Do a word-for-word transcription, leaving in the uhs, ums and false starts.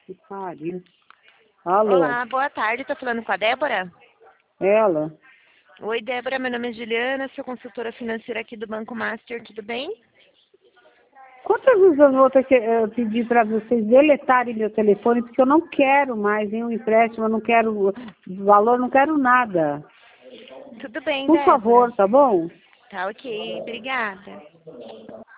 Que pariu. Alô? Olá, boa tarde. Tô falando com a Débora? Ela? Oi, Débora. Meu nome é Juliana, sou consultora financeira aqui do Banco Master. Tudo bem? Quantas vezes eu vou ter que eh, pedir para vocês deletarem meu telefone, porque eu não quero mais nenhum empréstimo, eu não quero valor, não quero nada. Tudo bem, Por Débora. favor, tá bom? Tá ok. Obrigada.